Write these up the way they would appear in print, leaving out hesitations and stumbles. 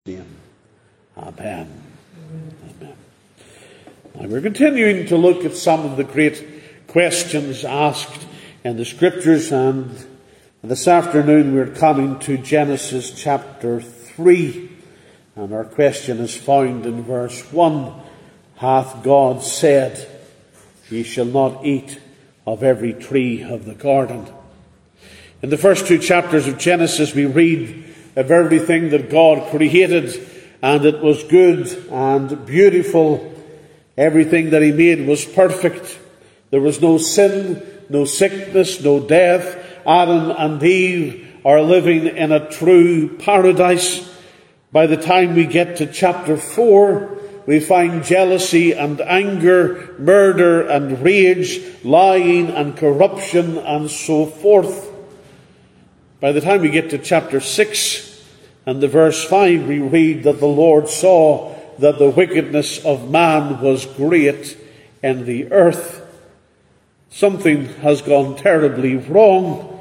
name. Amen. Amen. Now we're continuing to look at some of the great questions asked in the Scriptures, and this afternoon we're coming to Genesis chapter 3, and our question is found in verse 1. Hath God said, Ye shall not eat of every tree of the garden? In the first two chapters of Genesis we read of everything that God created, and it was good and beautiful. Everything that He made was perfect. There was no sin, no sickness, no death. Adam and Eve are living in a true paradise. By the time we get to chapter 4, we find jealousy and anger, murder and rage, lying and corruption, and so forth. By the time we get to chapter 6 and the verse 5, we read that the Lord saw that the wickedness of man was great in the earth. Something has gone terribly wrong.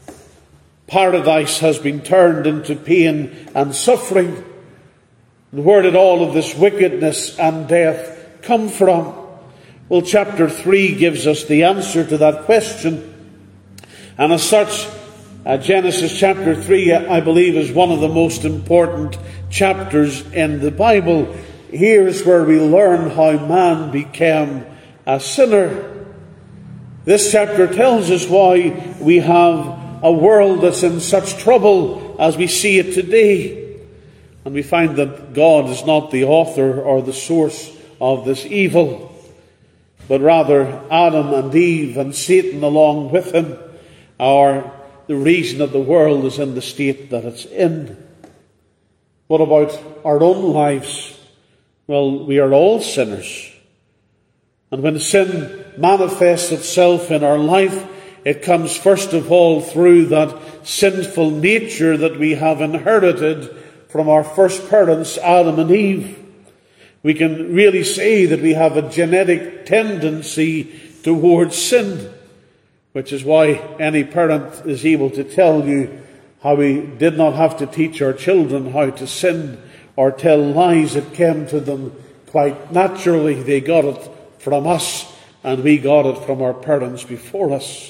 Paradise has been turned into pain and suffering. And where did all of this wickedness and death come from? Well, chapter 3 gives us the answer to that question. And as such, Genesis chapter 3, I believe, is one of the most important chapters in the Bible. Here is where we learn how man became a sinner. This chapter tells us why we have a world that's in such trouble as we see it today. And we find that God is not the author or the source of this evil, but rather Adam and Eve and Satan along with him are the reason that the world is in the state that it's in. What about our own lives? Well, we are all sinners. And when sin manifests itself in our life, it comes first of all through that sinful nature that we have inherited from our first parents, Adam and Eve. We can really say that we have a genetic tendency towards sin, which is why any parent is able to tell you how we did not have to teach our children how to sin or tell lies. It came to them quite naturally. They got it from us, and we got it from our parents before us.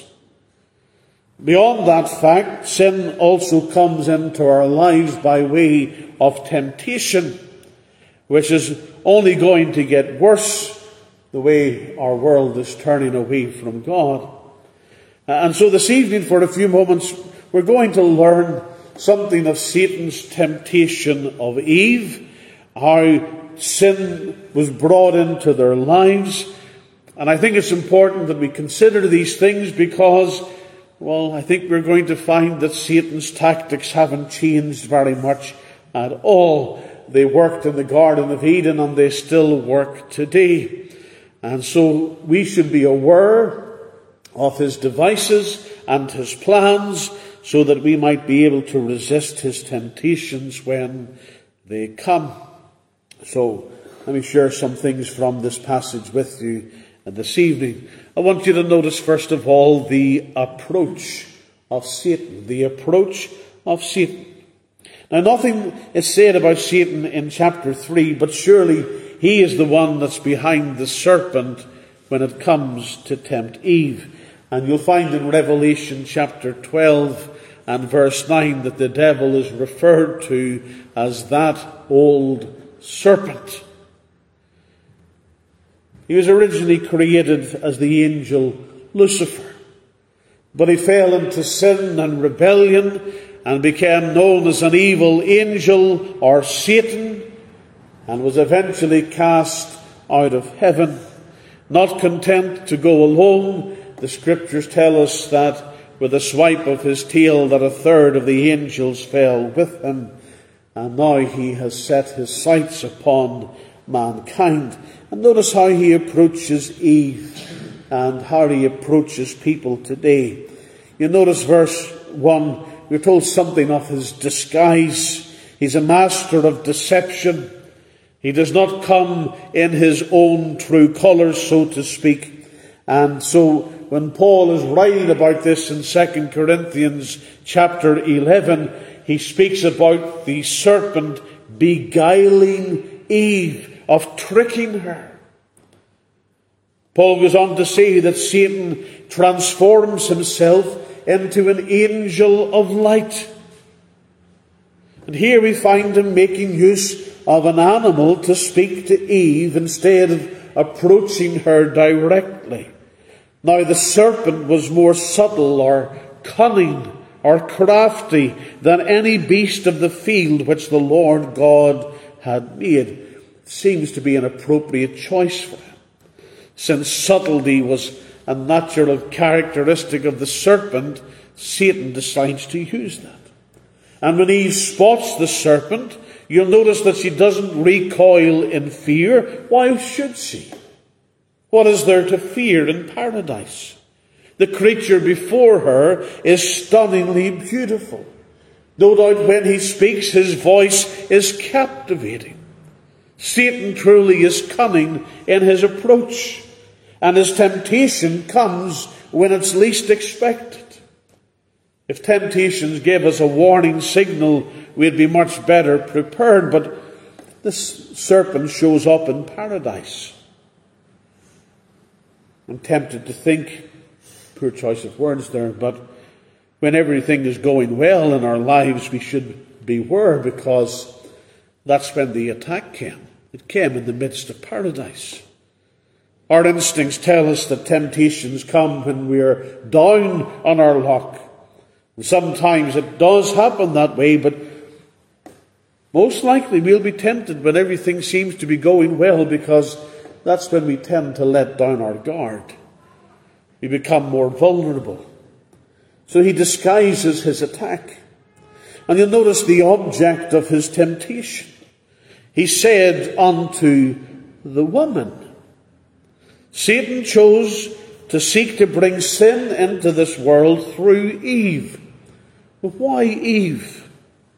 Beyond that fact, sin also comes into our lives by way of temptation, which is only going to get worse the way our world is turning away from God. And so this evening, for a few moments, we're going to learn something of Satan's temptation of Eve, how sin was brought into their lives. And I think it's important that we consider these things because, well, I think we're going to find that Satan's tactics haven't changed very much at all. They worked in the Garden of Eden and they still work today. And so we should be aware of his devices and his plans so that we might be able to resist his temptations when they come. So let me share some things from this passage with you this evening. I want you to notice first of all the approach of Satan. The approach of Satan. Now nothing is said about Satan in chapter 3, but surely he is the one that's behind the serpent when it comes to tempt Eve. And you'll find in Revelation chapter 12 and verse 9 that the devil is referred to as that old serpent. He was originally created as the angel Lucifer, but he fell into sin and rebellion and became known as an evil angel or Satan, and was eventually cast out of heaven. Not content to go alone, the Scriptures tell us that with a swipe of his tail that a third of the angels fell with him, and now he has set his sights upon mankind. And notice how he approaches Eve and how he approaches people today. You notice verse 1, we're told something of his disguise. He's a master of deception. He does not come in his own true colours, so to speak. And so when Paul is writing about this in 2 Corinthians chapter 11, he speaks about the serpent beguiling Eve, of tricking her. Paul goes on to say that Satan transforms himself into an angel of light. And here we find him making use of an animal to speak to Eve instead of approaching her directly. Now the serpent was more subtle or cunning or crafty than any beast of the field which the Lord God had made. It seems to be an appropriate choice for him, since subtlety was a natural characteristic of the serpent. Satan decides to use that. And when Eve spots the serpent, you'll notice that she doesn't recoil in fear. Why should she? What is there to fear in paradise? The creature before her is stunningly beautiful. No doubt when he speaks, his voice is captivating. Satan truly is cunning in his approach, and his temptation comes when it's least expected. If temptations gave us a warning signal, we'd be much better prepared, but this serpent shows up in paradise. I'm tempted to think, poor choice of words there, but when everything is going well in our lives, we should beware, because that's when the attack came. It came in the midst of paradise. Our instincts tell us that temptations come when we're down on our luck. And sometimes it does happen that way, but most likely we'll be tempted when everything seems to be going well, because that's when we tend to let down our guard. We become more vulnerable. So he disguises his attack. And you'll notice the object of his temptation. He said unto the woman. Satan chose to seek to bring sin into this world through Eve. But why Eve?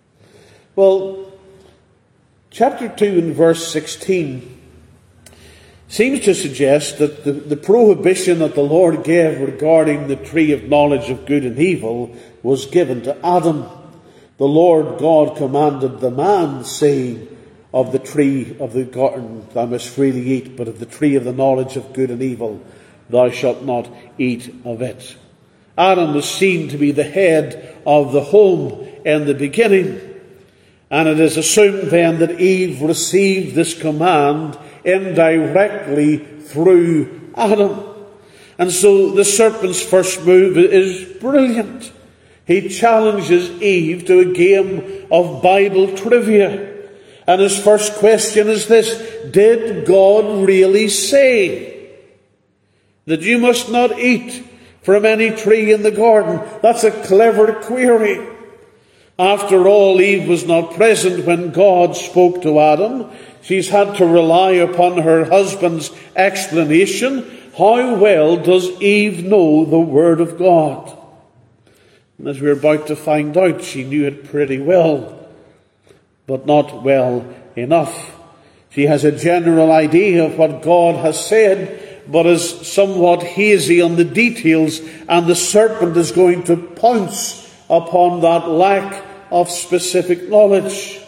Well, chapter 2 and verse 16 seems to suggest that the prohibition that the Lord gave regarding the tree of knowledge of good and evil was given to Adam. The Lord God commanded the man, saying, of the tree of the garden thou must freely eat, but of the tree of the knowledge of good and evil thou shalt not eat of it. Adam was seen to be the head of the home in the beginning, and it is assumed then that Eve received this command indirectly through Adam. And so the serpent's first move is brilliant. He challenges Eve to a game of Bible trivia. And his first question is this: did God really say that you must not eat from any tree in the garden? That's a clever query. After all, Eve was not present when God spoke to Adam. She's had to rely upon her husband's explanation. How well does Eve know the Word of God? And as we're about to find out, she knew it pretty well, but not well enough. She has a general idea of what God has said, but is somewhat hazy on the details, and the serpent is going to pounce upon that lack of specific knowledge.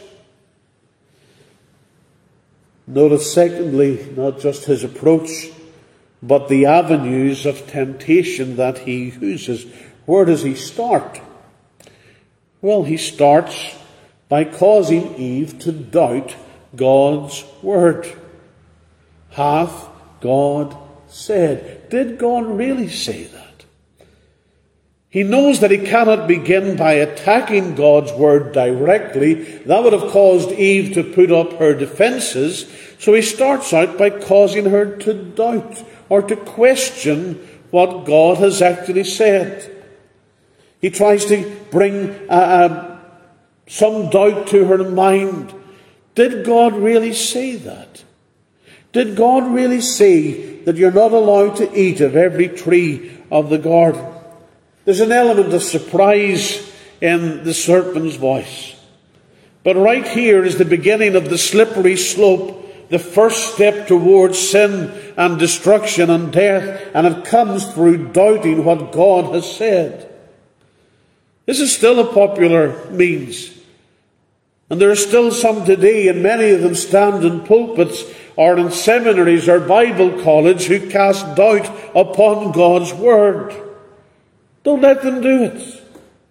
Notice, secondly, not just his approach, but the avenues of temptation that he uses. Where does he start? Well, he starts by causing Eve to doubt God's word. Hath God said? Did God really say that? He knows that he cannot begin by attacking God's word directly. That would have caused Eve to put up her defenses. So he starts out by causing her to doubt or to question what God has actually said. He tries to bring some doubt to her mind. Did God really say that? Did God really say that you're not allowed to eat of every tree of the garden? There's an element of surprise in the serpent's voice. But right here is the beginning of the slippery slope, the first step towards sin and destruction and death, and it comes through doubting what God has said. This is still a popular means. And there are still some today, and many of them stand in pulpits or in seminaries or Bible college, who cast doubt upon God's Word. Don't let them do it.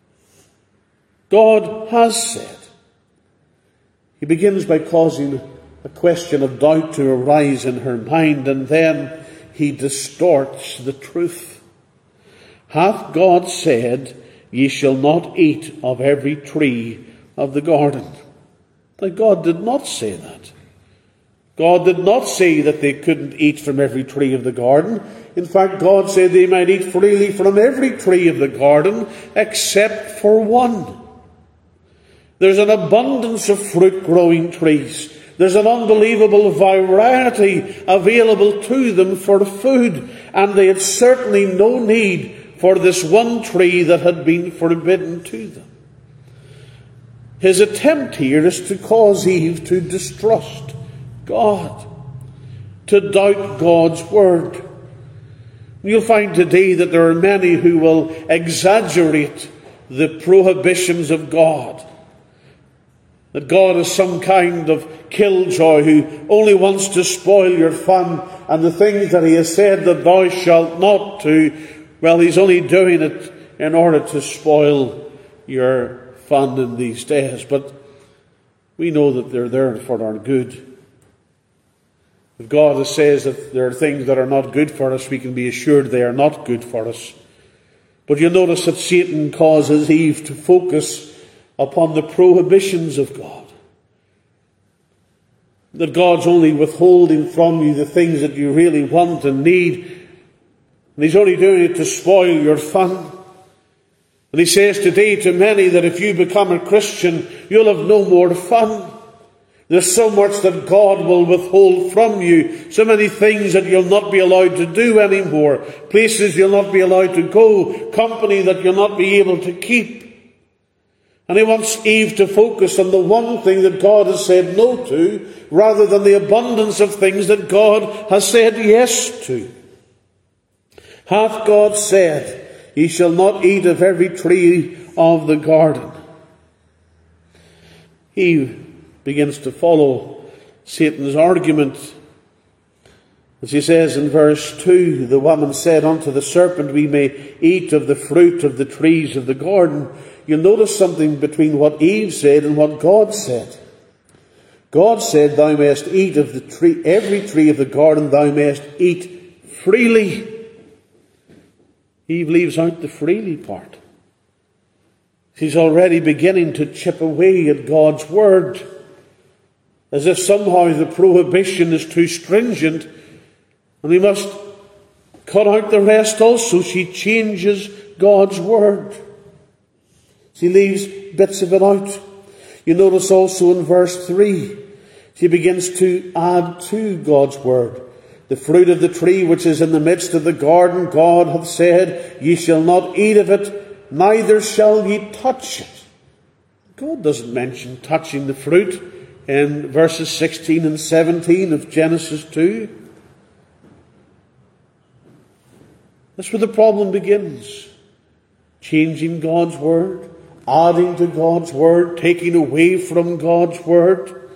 God has said. He begins by causing a question of doubt to arise in her mind, and then he distorts the truth. Hath God said, ye shall not eat of every tree of the garden? Now, God did not say that. God did not say that they couldn't eat from every tree of the garden. In fact, God said they might eat freely from every tree of the garden except for one. There's an abundance of fruit-growing trees. There's an unbelievable variety available to them for food, and they had certainly no need for this one tree that had been forbidden to them. His attempt here is to cause Eve to distrust God, to doubt God's Word. You'll find today that there are many who will exaggerate the prohibitions of God. That God is some kind of killjoy who only wants to spoil your fun, and the things that he has said that thou shalt not do, well, he's only doing it in order to spoil your fun in these days. But we know that they're there for our good. If God says that there are things that are not good for us, we can be assured they are not good for us. But you'll notice that Satan causes Eve to focus upon the prohibitions of God. That God's only withholding from you the things that you really want and need. And he's only doing it to spoil your fun. And he says today to many that if you become a Christian, you'll have no more fun. There's so much that God will withhold from you. So many things that you'll not be allowed to do anymore. Places you'll not be allowed to go. Company that you'll not be able to keep. And he wants Eve to focus on the one thing that God has said no to, rather than the abundance of things that God has said yes to. Hath God said, ye shall not eat of every tree of the garden? He begins to follow Satan's argument. As he says in verse 2, the woman said unto the serpent, we may eat of the fruit of the trees of the garden. You'll notice something between what Eve said and what God said. God said, thou mayest eat of the tree, every tree of the garden, thou mayest eat freely. Eve leaves out the freely part. She's already beginning to chip away at God's Word, as if somehow the prohibition is too stringent and we must cut out the rest also. She changes God's Word. She leaves bits of it out. You notice also in verse 3, she begins to add to God's Word. The fruit of the tree which is in the midst of the garden, God hath said, ye shall not eat of it, neither shall ye touch it. God doesn't mention touching the fruit in verses 16 and 17 of Genesis 2. That's where the problem begins. Changing God's Word, adding to God's Word, taking away from God's Word.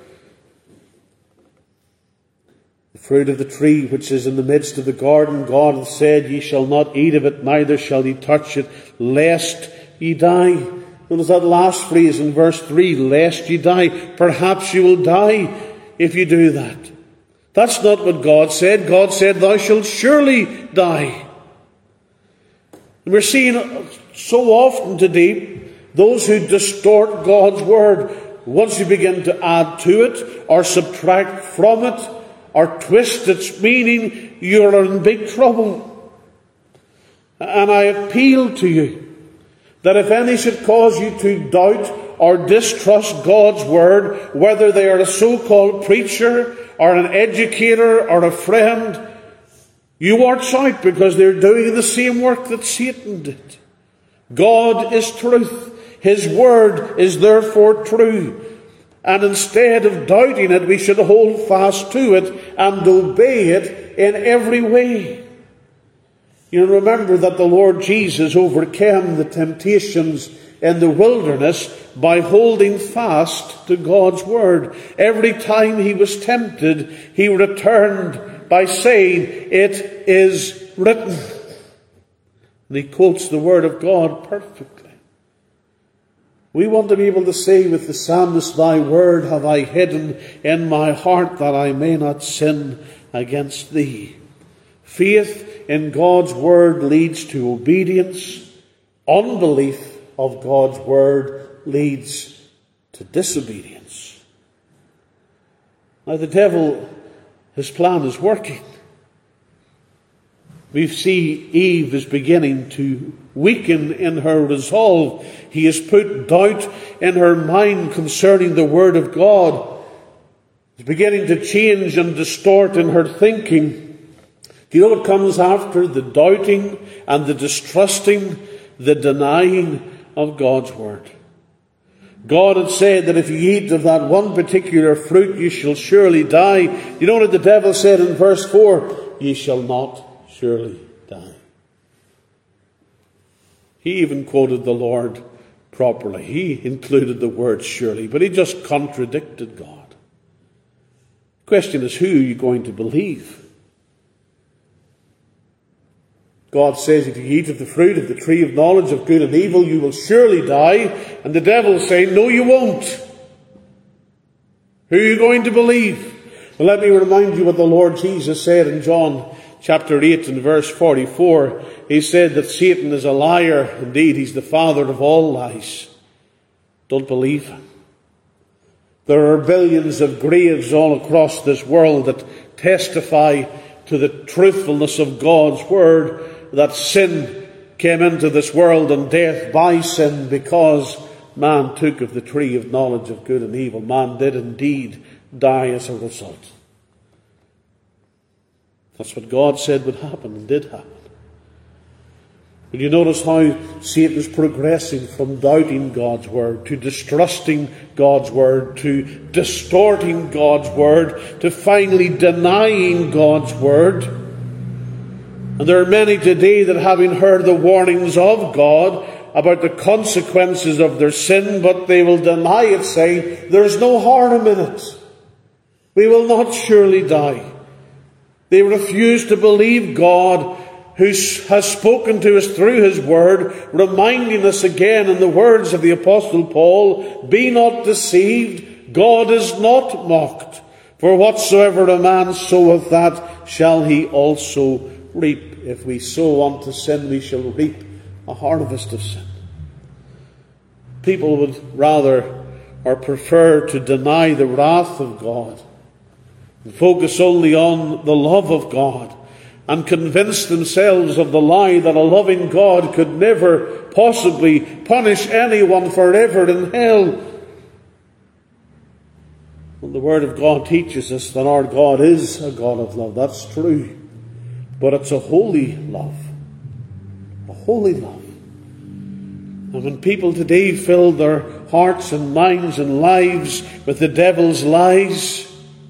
The fruit of the tree which is in the midst of the garden, God hath said, ye shall not eat of it, neither shall ye touch it, lest ye die. Notice that last phrase in verse 3, lest ye die. Perhaps you will die if you do that. That's not what God said. God said, thou shalt surely die. And we're seeing so often today those who distort God's Word. Once you begin to add to it, or subtract from it, or twist its meaning, you're in big trouble. And I appeal to you that if any should cause you to doubt or distrust God's Word, whether they are a so-called preacher or an educator or a friend, you watch out, because they're doing the same work that Satan did. God is truth. His Word is therefore true. And instead of doubting it, we should hold fast to it and obey it in every way. You remember that the Lord Jesus overcame the temptations in the wilderness by holding fast to God's word. Every time he was tempted, he returned by saying, "It is written." And he quotes the word of God perfectly. We want to be able to say with the psalmist, "Thy word have I hidden in my heart, that I may not sin against thee." Faith in God's word leads to obedience. Unbelief of God's word leads to disobedience. Now the devil, his plan is working. We see Eve is beginning to weaken in her resolve. He has put doubt in her mind concerning the word of God. He's beginning to change and distort in her thinking. Do you know what comes after the doubting and the distrusting? The denying of God's word. God had said that if you eat of that one particular fruit, you shall surely die. You know what the devil said in verse 4? "Ye shall not surely die." He even quoted the Lord properly. He included the word surely, but he just contradicted God. The question is, who are you going to believe? God says, if you eat of the fruit of the tree of knowledge of good and evil, you will surely die. And the devil is saying, no, you won't. Who are you going to believe? Well, let me remind you what the Lord Jesus said in John chapter 8 and verse 44. He said that Satan is a liar. Indeed, he's the father of all lies. Don't believe him. There are billions of graves all across this world that testify to the truthfulness of God's word, that sin came into this world and death by sin because man took of the tree of knowledge of good and evil. Man did indeed die as a result. That's what God said would happen and did happen. But you notice how Satan is progressing from doubting God's word to distrusting God's word to distorting God's word to finally denying God's word. And there are many today that, having heard the warnings of God about the consequences of their sin, but they will deny it, saying, there's no harm in it. We will not surely die. They refuse to believe God, who has spoken to us through his word, reminding us again in the words of the Apostle Paul, be not deceived, God is not mocked. For whatsoever a man soweth, that shall he also reap. If we sow unto sin, we shall reap a harvest of sin. People would rather or prefer to deny the wrath of God and focus only on the love of God, and convince themselves of the lie that a loving God could never possibly punish anyone forever in hell. Well, the Word of God teaches us that our God is a God of love. That's true. But it's a holy love. A holy love. And when people today fill their hearts and minds and lives with the devil's lies,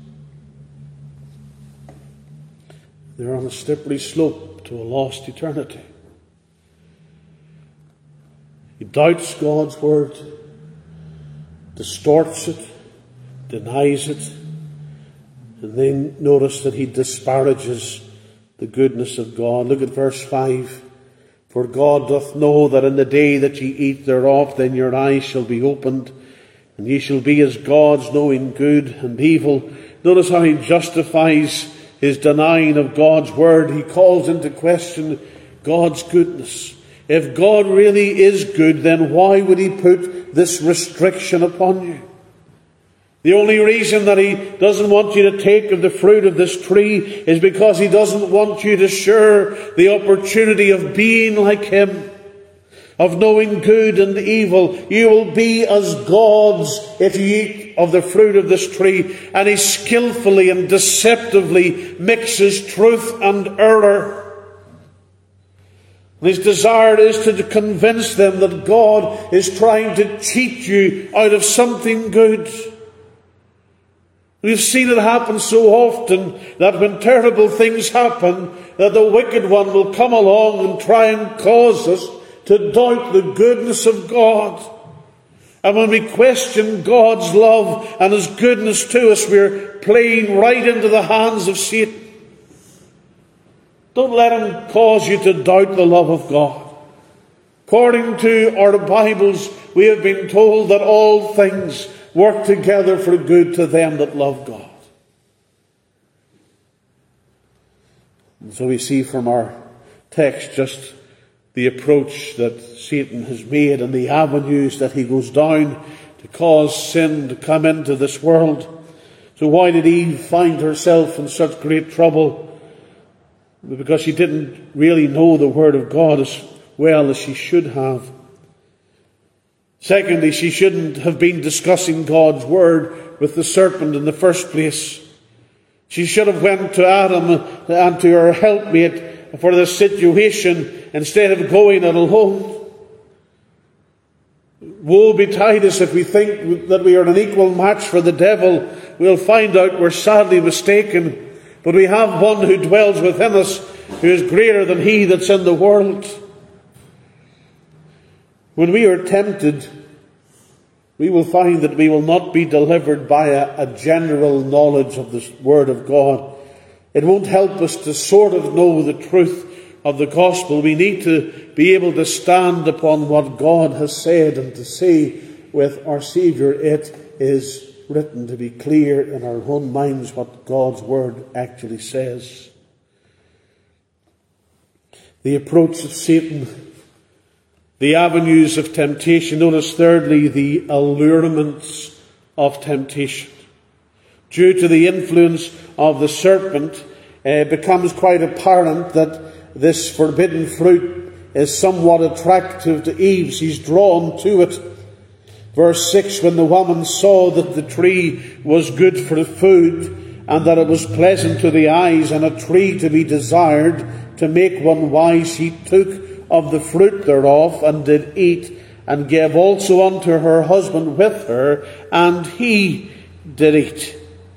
they're on a slippery slope to a lost eternity. He doubts God's word, distorts it, denies it, and then notice that he disparages the goodness of God. Look at verse 5. For God doth know that in the day that ye eat thereof, then your eyes shall be opened, and ye shall be as gods, knowing good and evil. Notice how he justifies his denying of God's word. He calls into question God's goodness. If God really is good, then why would he put this restriction upon you? The only reason that he doesn't want you to take of the fruit of this tree is because he doesn't want you to share the opportunity of being like him, of knowing good and evil. You will be as gods if you eat of the fruit of this tree. And he skillfully and deceptively mixes truth and error. And his desire is to convince them that God is trying to cheat you out of something good. We've seen it happen so often that when terrible things happen, that the wicked one will come along and try and cause us to doubt the goodness of God. And when we question God's love and His goodness to us, we're playing right into the hands of Satan. Don't let him cause you to doubt the love of God. According to our Bibles, we have been told that all things work together for good to them that love God. And so we see from our text just the approach that Satan has made and the avenues that he goes down to cause sin to come into this world. So why did Eve find herself in such great trouble? Because she didn't really know the Word of God as well as she should have. Secondly, she shouldn't have been discussing God's Word with the serpent in the first place. She should have went to Adam and to her helpmate for the situation instead of going it alone. Woe betide us if we think that we are an equal match for the devil. We'll find out we're sadly mistaken. But we have one who dwells within us, who is greater than he that's in the world. When we are tempted, we will find that we will not be delivered by a general knowledge of the Word of God. It won't help us to sort of know the truth of the gospel. We need to be able to stand upon what God has said and to say with our Saviour, it is written, to be clear in our own minds what God's Word actually says. The approach of Satan, the avenues of temptation. Notice thirdly, the allurements of temptation. Due to the influence of the serpent, it becomes quite apparent that this forbidden fruit is somewhat attractive to Eve. She's drawn to it. Verse 6, when the woman saw that the tree was good for food, and that it was pleasant to the eyes, and a tree to be desired, to make one wise, she took of the fruit thereof, and did eat, and gave also unto her husband with her, and he did eat.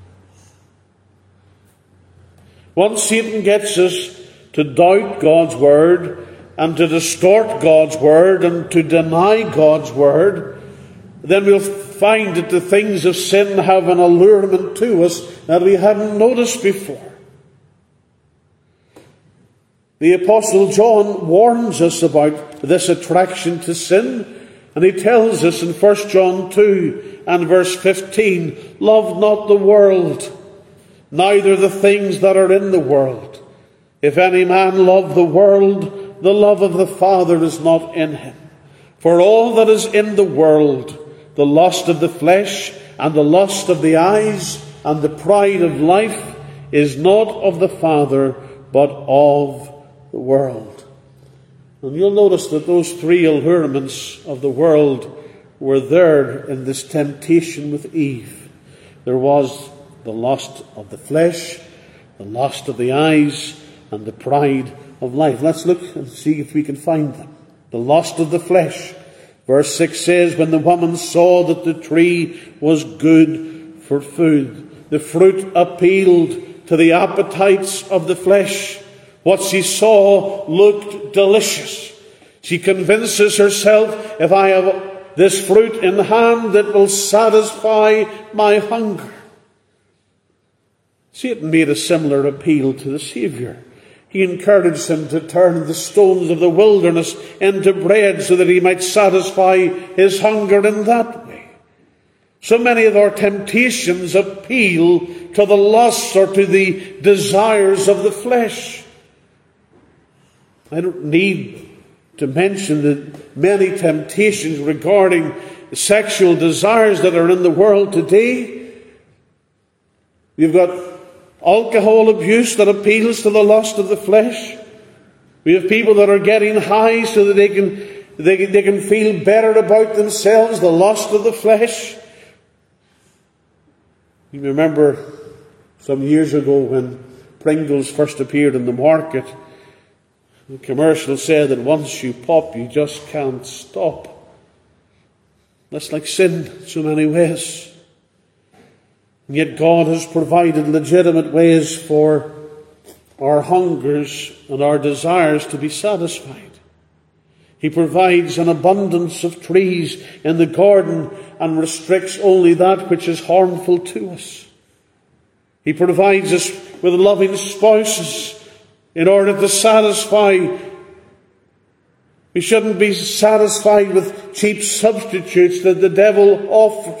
Once Satan gets us to doubt God's Word, and to distort God's Word, and to deny God's Word, then we'll find that the things of sin have an allurement to us that we hadn't noticed before. The Apostle John warns us about this attraction to sin, and he tells us in 1 John 2 and verse 15, love not the world, neither the things that are in the world. If any man love the world, the love of the Father is not in him. For all that is in the world, the lust of the flesh, and the lust of the eyes, and the pride of life, is not of the Father, but of the world. And you'll notice that those three allurements of the world were there in this temptation with Eve. There was the lust of the flesh, the lust of the eyes, and the pride of life. Let's look and see if we can find them. The lust of the flesh. Verse 6 says, when the woman saw that the tree was good for food, the fruit appealed to the appetites of the flesh. What she saw looked delicious. She convinces herself, if I have this fruit in hand, it will satisfy my hunger. Satan made a similar appeal to the Saviour. He encouraged him to turn the stones of the wilderness into bread so that he might satisfy his hunger in that way. So many of our temptations appeal to the lusts or to the desires of the flesh. I don't need to mention the many temptations regarding sexual desires that are in the world today. You've got alcohol abuse that appeals to the lust of the flesh. We have people that are getting high so that they can feel better about themselves, the lust of the flesh. You remember some years ago when Pringles first appeared in the market, the commercial said that once you pop, you just can't stop. That's like sin in so many ways. And yet God has provided legitimate ways for our hungers and our desires to be satisfied. He provides an abundance of trees in the garden and restricts only that which is harmful to us. He provides us with loving spouses in order to satisfy. We shouldn't be satisfied with cheap substitutes that the devil offers.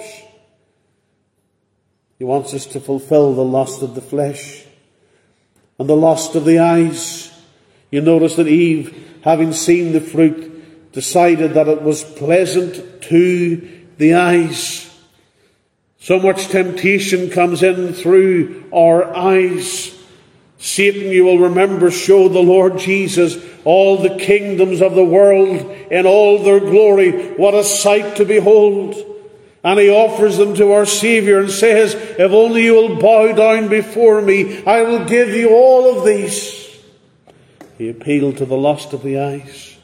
He wants us to fulfill the lust of the flesh and the lust of the eyes. You notice that Eve, having seen the fruit, decided that it was pleasant to the eyes. So much temptation comes in through our eyes. Satan, you will remember, showed the Lord Jesus all the kingdoms of the world in all their glory. What a sight to behold. And he offers them to our Saviour and says, if only you will bow down before me, I will give you all of these. He appealed to the lust of the eyes.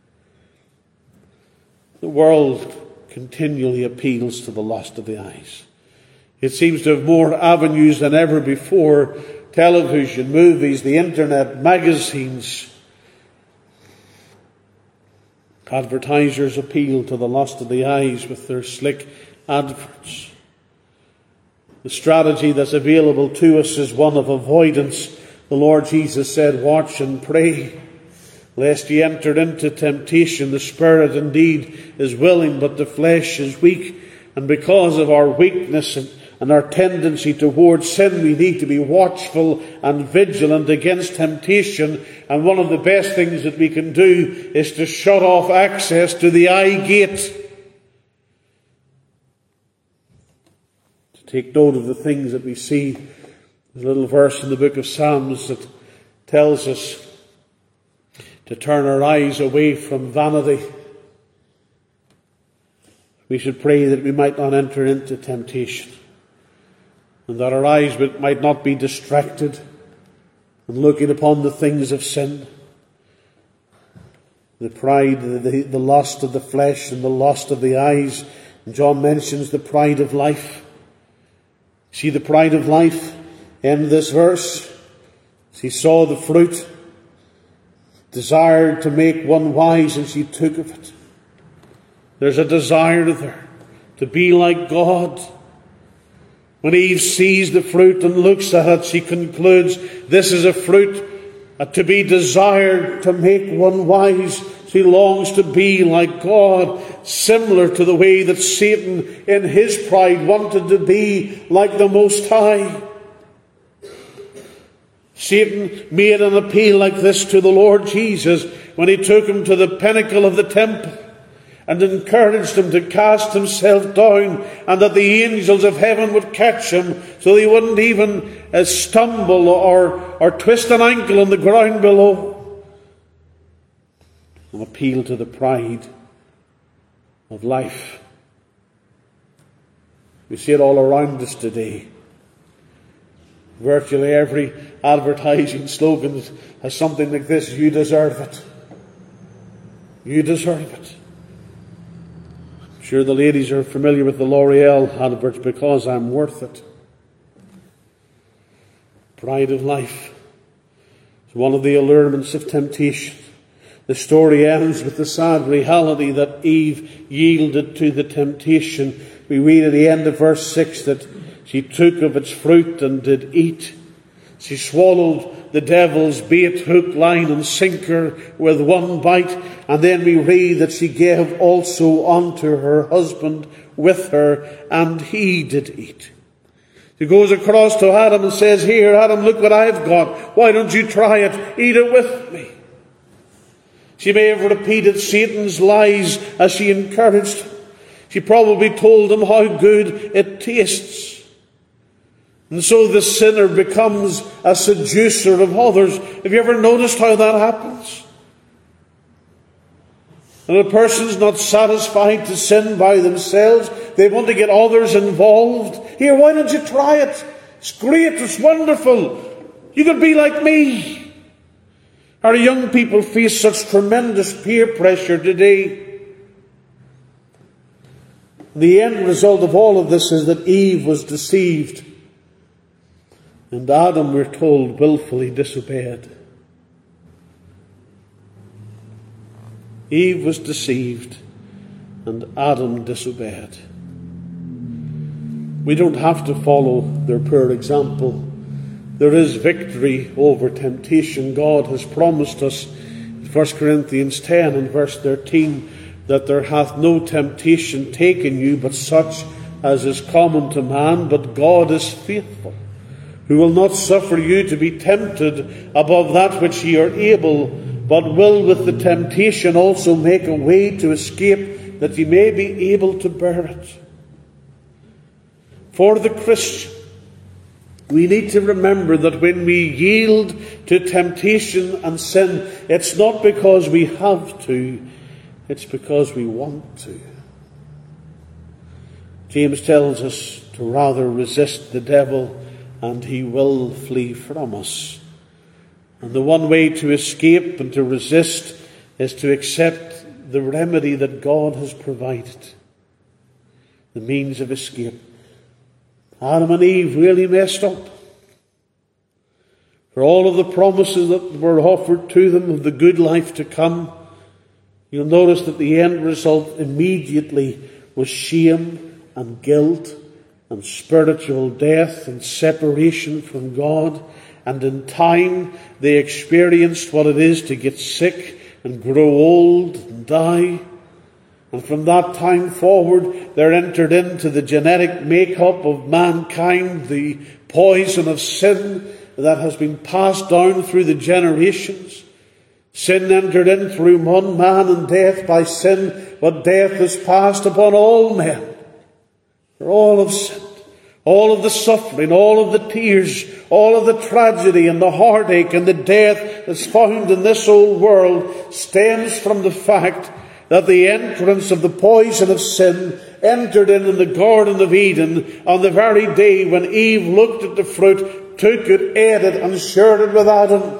The world continually appeals to the lust of the eyes. It seems to have more avenues than ever before. Television, movies, the internet, magazines. Advertisers appeal to the lust of the eyes with their slick adverts. The strategy that's available to us is one of avoidance. The Lord Jesus said, watch and pray, lest ye enter into temptation. The spirit indeed is willing, but the flesh is weak. And because of our weakness and our tendency towards sin, we need to be watchful and vigilant against temptation. And one of the best things that we can do is to shut off access to the eye gate. To take note of the things that we see. There's a little verse in the book of Psalms that tells us to turn our eyes away from vanity. We should pray that we might not enter into temptation, and that our eyes might not be distracted and looking upon the things of sin. The pride, the lust of the flesh and the lust of the eyes. And John mentions the pride of life. See the pride of life in this verse. She saw the fruit, desired to make one wise, and she took of it. There's a desire there to be like God. When Eve sees the fruit and looks at it, she concludes this is a fruit to be desired to make one wise. She longs to be like God, similar to the way that Satan in his pride wanted to be like the Most High. Satan made an appeal like this to the Lord Jesus when he took him to the pinnacle of the temple and encouraged him to cast himself down, and that the angels of heaven would catch him so he wouldn't even stumble or twist an ankle on the ground below. An appeal to the pride of life. We see it all around us today. Virtually every advertising slogan has something like this: you deserve it. You deserve it. I'm sure the ladies are familiar with the L'Oreal adverts, because I'm worth it. Pride of life is one of the allurements of temptation. The story ends with the sad reality that Eve yielded to the temptation. We read at the end of verse 6 that she took of its fruit and did eat. She swallowed the devil's bait, hook, line and sinker with one bite. And then we read that she gave also unto her husband with her, and he did eat. She goes across to Adam and says, here, Adam, look what I've got. Why don't you try it? Eat it with me. She may have repeated Satan's lies as she encouraged him. She probably told him how good it tastes. And so the sinner becomes a seducer of others. Have you ever noticed how that happens? And a person's not satisfied to sin by themselves. They want to get others involved. Here, why don't you try it? It's great, it's wonderful. You could be like me. Our young people face such tremendous peer pressure today. The end result of all of this is that Eve was deceived. And Adam, we're told, willfully disobeyed. Eve was deceived, and Adam disobeyed. We don't have to follow their poor example. There is victory over temptation. God has promised us in 1 Corinthians 10 and verse 13 that there hath no temptation taken you but such as is common to man, but God is faithful, who will not suffer you to be tempted above that which ye are able, but will with the temptation also make a way to escape, that ye may be able to bear it. For the Christian, we need to remember that when we yield to temptation and sin, it's not because we have to, it's because we want to. James tells us to rather resist the devil, and he will flee from us. And the one way to escape and to resist is to accept the remedy that God has provided, the means of escape. Adam and Eve really messed up. For all of the promises that were offered to them of the good life to come, you'll notice that the end result immediately was shame and guilt and spiritual death and separation from God. And in time they experienced what it is to get sick and grow old and die. And from that time forward, they're entered into the genetic makeup of mankind, the poison of sin that has been passed down through the generations. Sin entered in through one man, and death by sin, but death is passed upon all men. For all have sinned. All of the suffering, all of the tears, all of the tragedy and the heartache and the death that's found in this old world stems from the fact that the entrance of the poison of sin entered in the Garden of Eden on the very day when Eve looked at the fruit, took it, ate it, and shared it with Adam.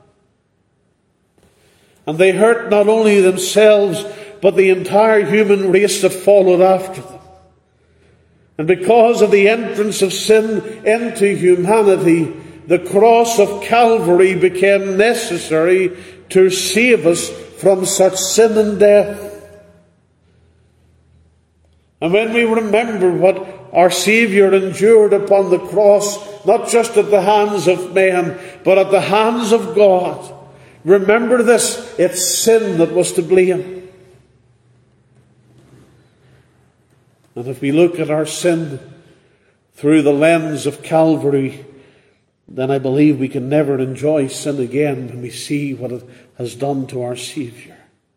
And they hurt not only themselves, but the entire human race that followed after them. And because of the entrance of sin into humanity, the cross of Calvary became necessary to save us from such sin and death. And when we remember what our Saviour endured upon the cross, not just at the hands of men, but at the hands of God, remember this: it's sin that was to blame. And if we look at our sin through the lens of Calvary, then I believe we can never enjoy sin again when we see what it has done to our Saviour.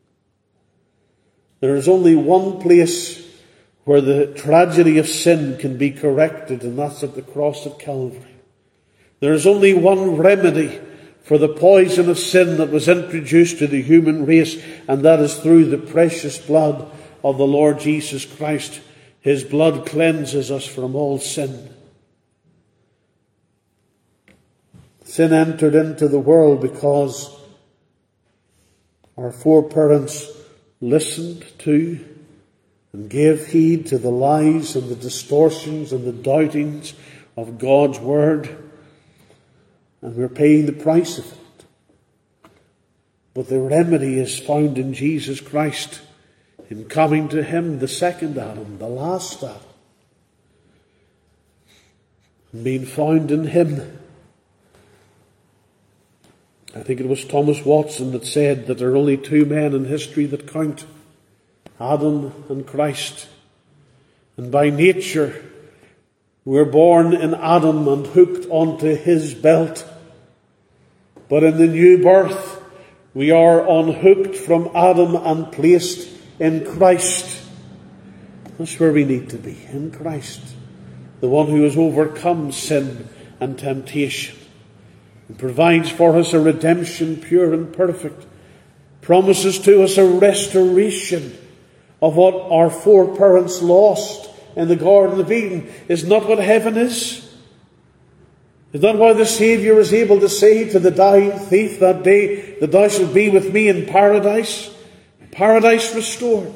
There is only one place where the tragedy of sin can be corrected, and that's at the cross of Calvary. There is only one remedy for the poison of sin that was introduced to the human race, and that is through the precious blood of the Lord Jesus Christ. His blood cleanses us from all sin. Sin entered into the world because our foreparents listened to and gave heed to the lies and the distortions and the doubtings of God's word. And we're paying the price of it. But the remedy is found in Jesus Christ, in coming to Him, the second Adam, the last Adam, and being found in Him. I think it was Thomas Watson that said that there are only two men in history that count: Adam and Christ. And by nature, we're born in Adam and hooked onto his belt. But in the new birth, we are unhooked from Adam and placed in Christ. That's where we need to be, in Christ, the one who has overcome sin and temptation, and provides for us a redemption pure and perfect, promises to us a restoration of what our foreparents lost in the Garden of Eden. Is not what heaven is? Is that why the Saviour is able to say to the dying thief that day, that thou shalt be with me in paradise? Paradise restored.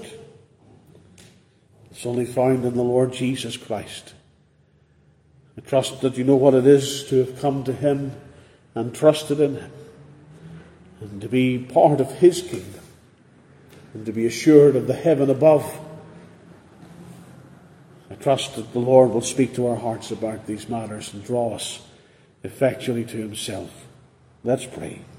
It's only found in the Lord Jesus Christ. I trust that you know what it is to have come to Him and trusted in Him, and to be part of His kingdom, and to be assured of the heaven above. I trust that the Lord will speak to our hearts about these matters and draw us effectually to Himself. Let's pray.